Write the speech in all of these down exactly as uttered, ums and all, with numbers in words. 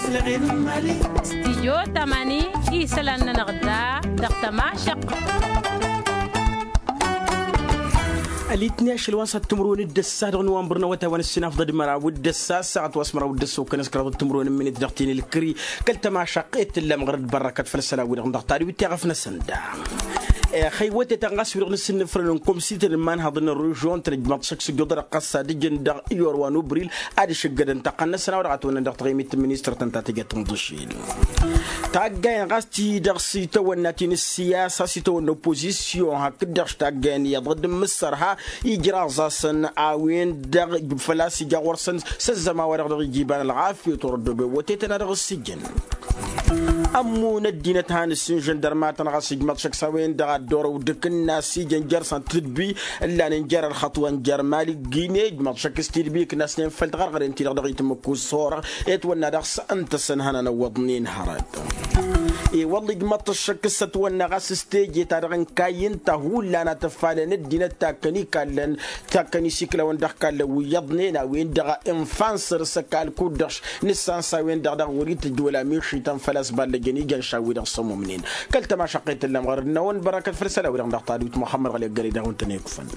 استيجو تماني إيسلان نغدا دقتما شق الاثنين عشر الوانسة تمرون الدسات غنوان برنا وتوان السنة فضد مرا والدسات ساعة واسمرا والدس وكنس كرا تمرون من الدقتين الكري قلت ما شقيت الا مغرد بركات فلسلا ودغ دقتاري وتعرفنا سندا خي وتي تنغاس في رغن سن فرن كوم سيتر مان هضن الرجون ترجمات شكس قدر قصة دجن دغ يور ونوبريل ادي شقدن تقنا سنة ورغتون دغ تغيميت المينستر تنتاتيجا تنضشين تاغا غاستي دغ سيتو وناتين السياسة سيتو نوبوزيسيون هكدغ تاغان يضد مصرها يجرى زاسن عاوين دغ فلاسي جاورسن سزما ورغ يجيبان العافية ترد بوتيتنا دغ السجن أمون الدين تهان السجن درمات نغاس جمات شك سوين دغ الدور ودك الناس جنجر سان تدبي الا ننجر الخطوه نجر مالي جيني جمات شك ستيربي كناس نفلت غرغر انت دغ يتمكو الصوره يتونا دغ انت سنهنا نوضنين هرد اي والله جمات الشك ستونا غاس ستيجي تارغن كاين تهول لا نتفالن الدين تاكني كالن تاكني سيكلا وندخ كال ويضنينا وين دغ انفانسر سكال كودش نسان ساوين دغ دغ وريت دولا ميشي تنفلس بالجني جن شاوي دغ صمو منين كلت ما شقيت الا مغرنا ون بركه فرسلا ورغ دغ طاريت محمد غلي قريده وانت نيكفن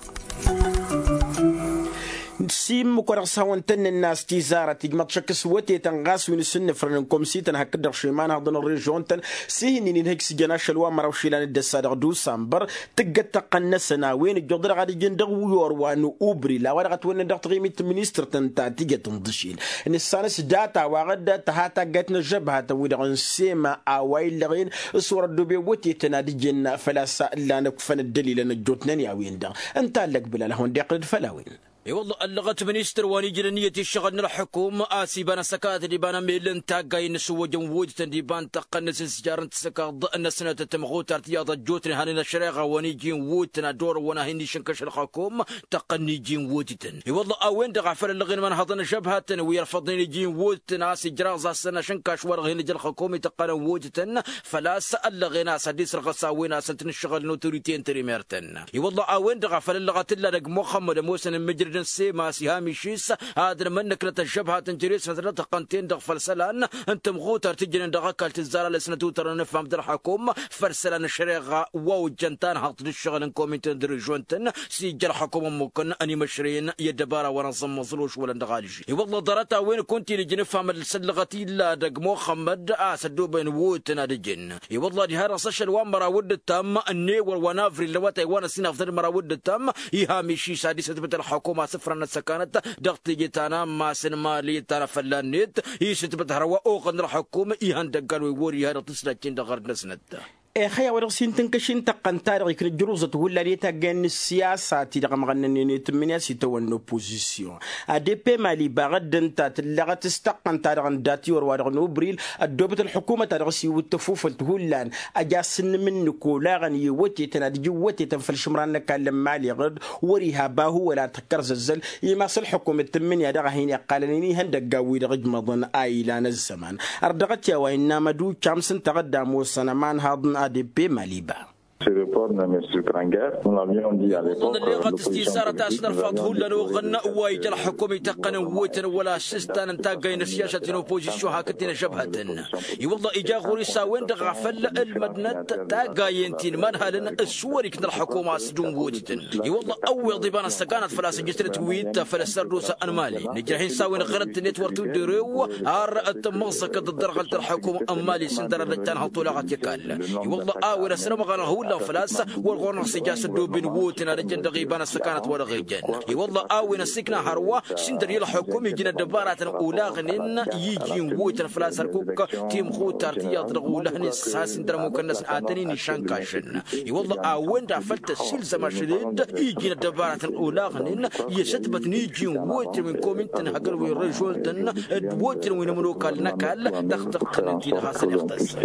سيم مكرر سوون تن الناس تيزارة تجمع شكس وتي تنغاس من السن فرن كومسيتن هكذا شيمان هذن الريجون تن سيهني نهيك سجنا شلوا مروشيلان الدسادة دو سامبر تجت تقنسنا وين الجدر غادي جندق ويور وانو أوبري لا ورقة وين ندق تغيمة المينستر تنتا تيجي تنضشين إن السانس داتا وغدا تهاتا جتنا جبهة تودعن سيما أويل لغين صورة دوبي وتي تنادي جن فلا سألا نكفن الدليل أن جوتنا يا وين ده أنت لك بلا لهون دقل فلاوين اي والله اللغة منيستر واني جرنية الشغل الحكوم آسي بانا سكات اللي بانا ميلن تاقاي نسو جنوود تندي بان تقنس السجارة تسكا ضأنا سنة تمغوت ارتياضة جوتن هانينا شريغة واني جين وود تنادور وانا هني شنكش الحكوم تقني جين وود تن اي والله اوين دغعفر اللغين من هضن شبهة ويرفضني جين وود تناسي جراغزا سنة شنكش ورغين جل الحكومي تقنا وود تن فلا سأل لغينا سديس رغساوينا سنتن الشغل نوتوريتين تريميرتن اي والله اوين دغعفر اللغة تلا لق محمد موسى المجرد سيما سهامي شيس هذا منك لتجبها تنجريس مثلا تقنتين دغ فلسلان انت مغوتر تجن دغ كالت الزارة لسنتو ترى نفهم در حكوم فرسلان الشريغة واو جنتان حط الشغل كوميتن درجونتن سيجر حكومه ممكن اني مشرين يدبارا ونظم مظلوش ولا دغالجي والله درتا وين كنت نجي نفهم السلغتي لا دغ محمد اسدو بين ووتنا دجن اي والله دي هذا سشل ومرا ود التام اني والونافري لواتي وانا سين افضل مرا ود التام يهامي شي سادسه بتر الحكومه سفرنا سكانت ضغط جيتانا ما سن مالي ترى فلانيت يشت بتهروا اوقن الحكومه يهان دقالو يوري هذا تسلكين دغر نسنت خيا ورسين تنكشين تقن تاريخ الجروزة ولا ريتا جن السياسة تيجا مغنني تمنيا سيتو النوبوزيسيون أدب مالي بعد أنت تلقى تستقن تاريخ داتي وروارغ نوبريل الدوبة الحكومة تاريخ سي والتفوف التهولان أجاسن من كولاغن يوتي تنادي وتي تنفل شمران لك مالي غد وريها باهو ولا تكر زلزل يماس الحكومة تمنيا دغا هيني قالني هندق قوي رج مضن آيلان الزمان أردغت يا وإنما دو شمس تقدم وسنمان هضن A D P Maliba. Ce report de M. Kranger, nous l'avions dit à l'époque. اللغة استيسارة تأسنا الفضل لنا وغنى وايد الحكومة تقنا ووتن ولا سيستان انتاقين سياسة نوبوزيسيون هاكتين جبهة يوضا إجا غوري ساوين دغا فل المدنة تاقاين تين منهلن السوري كنا الحكومة سجون ووتن يوضا أول ضبان السكانات فلا سجستر تويت فلا سردوسة أنمالي نجرحين ساوين غرد نتورك دريو هار التمغزك ضد رغلت الحكومة أمالي سندر اللجان هالطولغة يكال يوضا آوين سنما غانا هولا فلاسة والغورن سجاس الدوبين ووتنا رجن دغيبان السكانات ولا غيجن والله آوين السكنة هروا سندر الحكومة يجينا دبارات أولاغنين يجين ووتنا فلاسة الكوكا تيم خوت ارتياض رغولهن ساس سندر مكنس آتنين نشان كاشن والله آوين دافلت السلسة مشديد يجينا دبارات أولاغنين يستبت نيجين ووتنا من كومنتن هقر ويرجولتن ووتنا وينمروكا لنكال دختق تنتين حاصل يختص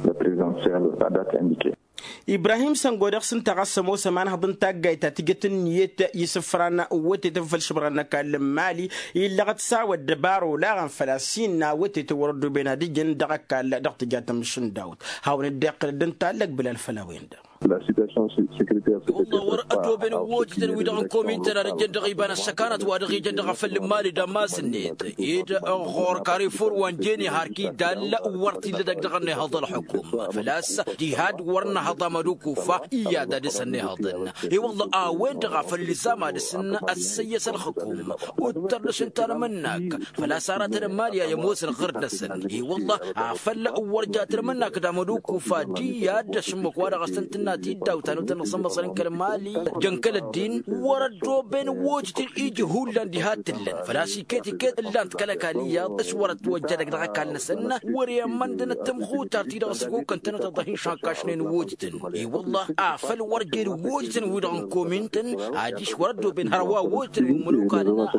إبراهيم سانغودر سنتغا سمو سمان هضن تاقايتا تيجتن يت يسفرانا وتي تنفل شبرانا كالمالي إلا غد ساوى الدبارو لا غنفلاسين نا وتي توردو بين هادي جن دغا كال دغت جاتا مشن داود هاون الدقل دن تالك بلا الفلاوين دا la situation sécuritaire والله ور أدوبين ووجد ويدغن كومينتر رجل دغيبان السكانات وادغي جندغ فالمالي دماس النيت إيد غور كاريفور وانجيني هاركي دالة ورتي لدغدغني هذا الحكومة فلاس جهاد ورنا هذا مدوكو فا إيادا دسني هذا إي والله آوين دغا فاللزامة دسن السيس الحكومة وترش انتر منك فلا صارت المالية يموس الغرد دسن إي والله فلا ورجات منك دا مدوكو فا جياد دسمك وارغ سنتنا تيدا وتانو تنصم بصرين كلمالي جنكل الدين وردو بين وجد إيجي هولان دي هاتلن فلاسي كيتي كيت اللان تكالكالية اسورت وجدك دغا كالنسن وريا مندن التمخو تارتي دغا سكو كنتنا تضهين شاكاشنين وجدن إي والله آفل ورجير وجدن ويدغن كومنتن عاديش وردو بين هروا وجدن وملوكا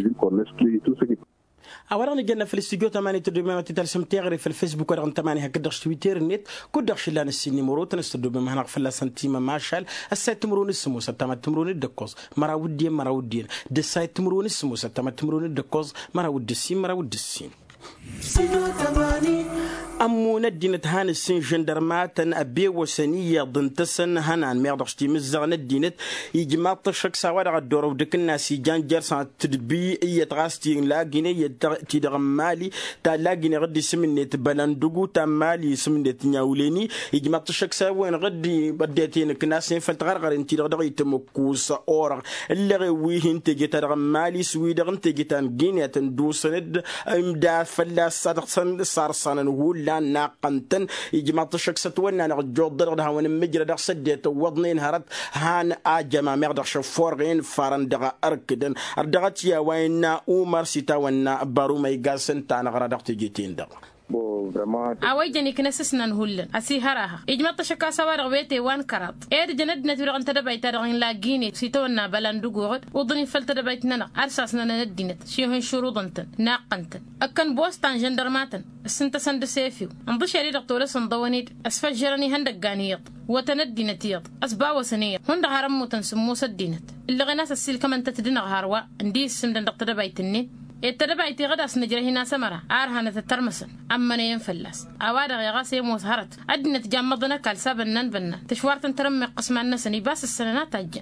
أولا جينا في الاستوديو تمانية تدوما تترسم تغري في الفيسبوك ورغم تمانية هكدرش تويتر النت كدرش لنا السيني مرو تنستدو بما هنغ فلا سنتيما ماشال السايت تمرون السمو ستما تمرون الدكوز مراودين مراودين دسايت تمرون السمو ستما تمرون الدكوز مراود السين مراود السين أمو ندينة هان السين جندرمات أبي وسنية ضنتسن هنان ميردش تي مزغ ندينة يجمع طشك سوارع الدور ودك الناس يجان جرسان تدبي يتغاستي لاقيني تدغمالي تا لاقيني غدي سمني تبلندقو تا مالي سمني تنياوليني يجمع طشك سوين غدي بديتين كناسين فالتغرغر انتي غدغي تمكوس أورغ اللي غويه انتي جتغمالي سويدغ انتي جتان جينية تندوسند امدا فلا صدقسن صارصان نقول لا ناقنتن يجمع طشك ستونا نرجو ضرغها ونمجر دغ سديت وضنين هرت هان اجما ميردغ شفورغين فارندغ اركدن اردغت يا وينا عمر سيتا ونا بارو ميغاسن تانا غردغ تجيتين دغ أوي جني كنسسنا نهولن أسي هراها إجمع تشكا سوار بيتي وان كرات إير جند نتورغ أنت دبيت ترغين لاجيني سيتونا بلاندوغ غد وضني فلت دبيت ننا أرساسنا ندينت شيهن شروط أنت ناقنت أكن بوستان جندرماتن السنت سند سيفيو انضشري دكتور صندوانيت أسفل جرني هندق جانيط وتندينت يط أسباو سنية هند هرم وتنسمو سدينت اللي غناس السيل كمان تتدين غاروا ندي السمدن دكتور دبيتني التدبعتي غدا سنجره هنا سمرة عارها نتترمسن أما ينفلس أوادغ يغاسي موسهرت أدنى تجمضنا كالساب النن بنا تشوارت ترمي قسم النسني باس السنوات أجن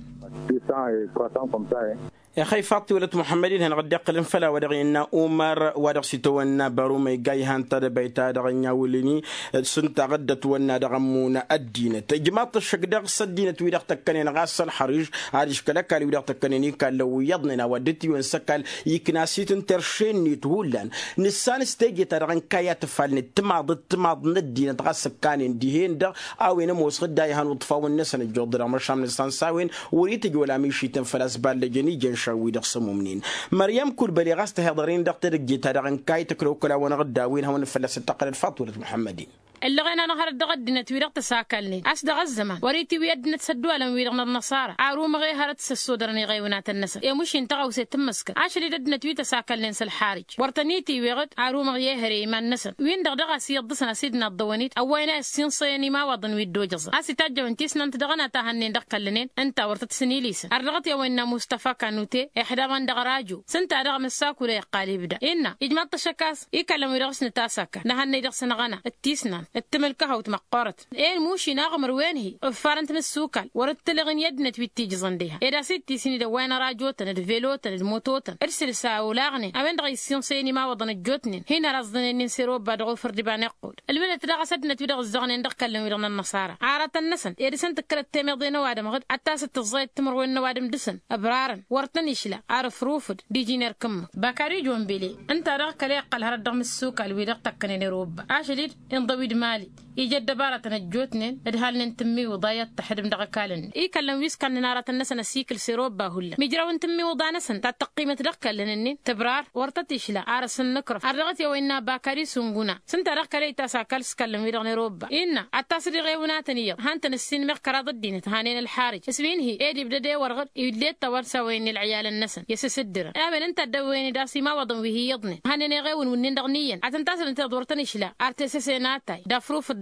يا خي فاطي ولد محمدين هن غد يقلن فلا ودغينا عمر ودغ سيتونا برومي جاي هان تدبيتا دغنيا ولني سنت غدت ونا دغمونا الدين تجمعت الشقدغ سدينه ويدغ تكنين غاس الحريج هذه شكلك كان ويدغ تكنين كان لو يضننا ودتي ونسكل يكناسيت ترشيني تولان نسان استيجي ترغن كايات فالني تماض تماض ندين تغاس كان ديهن دغ او ان موس غداي هان وطفاو الناس الجودر مشام نسان ساوين وريتي ولا ميشي تنفلس بالجني جنش ويدغ سمومنين مريم كل بلغاس تهضرين دقتك جيت هذا كاي تكرو كلا ونغداوين هون فلس التقل الفاطولة محمدين اللي غينا نهار الدغدنا تويرق تساكلني أصدق الزمان وريتي ويدنا تسدوا لهم ويرغنا النصارى عروم غي هرت السودرني غيونات النسر يا مش ينتقوا سيتمسك عشري ددنا تويتا ساكلني نسل حارج ورتنيتي ويغد عروم غي هري ما النسر وين دغدغا سيضسنا سيدنا الضوانيت اوينا السين صيني ما وضن ويدو جزا اسي تاجو انتيسنا انت دغنا تهني دقلنين انت ورتتسني ليس ارغت يا وين مصطفى كانوتي احدى من دغراجو سنت رغم الساكوله قالي بدا ان اجمع الشكاس يكلم يرغسن تاساكا نهني دغسنا غنا التيسنا التملكها وتمقرت ايه موشي ناغمر وينهي فارنت السوكال ورتلغن يدنا تويتي جزنديها اذا ستي سني دوين راجوتن الفيلوتن الموتوتن ارسل ساولاغني ابن دغيسيون سيني ما وضن الجوتنين هنا رصدن نسيرو بعد فرد بانقود الولد دغسدنا تودغ الزغن ندخل ويرن النصارى عارت النسن اذا سنت كلت تمضين وادم غد حتى ست الزيت تمر وين وادم دسن ابرارن ورتن يشلا عارف روفد ديجينير كم بكاري جون بيلي انت راه كليقل هردغ السوكال ويدغ تكنين روب اشليد انضويد مالي يجد دبارة نجوتنين ادهال ننتمي وضايت تحد مدغ كالن اي كلم ويس كان نارة النسن السيكل سيروب باهولا مجرى ونتمي وضا نسن تا تقيمة دقا لنني تبرار ورتتيشلا عارس النكرف عرغت يوينا باكاري سنغونا سنتا رقا ليتا ساكال سكالم ويدغني روبا إنا التاسري غيوناتني هانتن السين مغكرا ضدين تهانين الحارج اسمين هي ايدي بددي ورغد يدليت تورسا وين العيال النسن يسسدر امن انت دويني داسي ما وضن وهي يضني هانين غيون ونين دغنيا اتنتاسر انت دورتنيشلا ارتسسيناتاي دافروف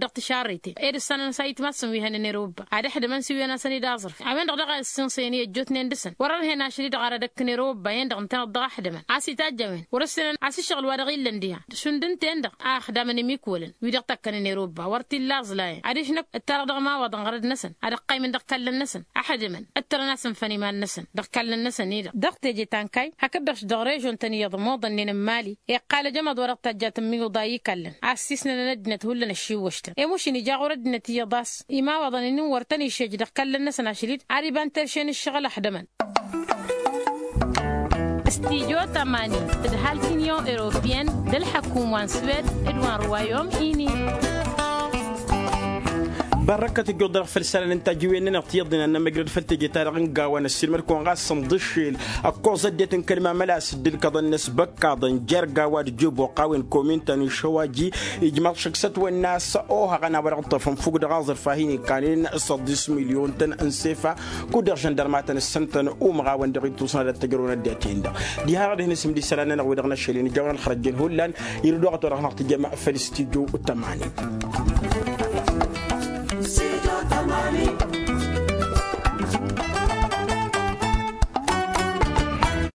دقت شاريتي إيد السنة سايت ما تسوي هنا نيروبا عاد حد من سوي أنا سني دازر عمين دق دق السن سينية جوتني اندسن ورا هنا شري دق على دك نيروبا يندق انت دق حد من عسي تاجمين ورسلن عسي شغل وارغي لنديها شندن تندق آخ دامني ميكولن ويدق تكن نيروبا ورتي اللازلاين عادش نك الترى دق ما وضن غرد نسن عاد قاي من دق كل النسن أحد من الترى نسن فني ما النسن دق كل النسن يدق دق تجي تانكاي هكبرش دغريج وانتني يضموض إننا مالي قال جمد ورق تجات ميو ضاي كلن عسيسنا ندنا تهلنا الشي وشتا يا مش نجا وردنا تيضاس إما وضن إنه ورتني شجد كلن النسن عشريد عريبان ترشين الشغل أحدمن استيجو تماني تدهال كينيو إيروبيان دل حكومة سويد إدوان روايوم إيني بركة الجودة في السنة الإنتاجية نعطينا أن مجرد فلتجي تارغنقا ونسير كون غاسم ضشيل أقوى زدية كلمة ملاس دل كذا نسبك كذا جرجا وجوب وقاوين كومنتان شواجي إجماع شخصات والناس أو هغنا برغطة فم فوق دغازر فاهيني كانين صديس مليون تن أنسفة كودر جندرمات السنتن ومغاون دغيتو سنة التجرون الداتين ده دي هذا هنسم دي سنة نغودغنا الشيلين جونا الخرجين هولان يردوا غطوا رغنا تجمع في الاستديو التمانين.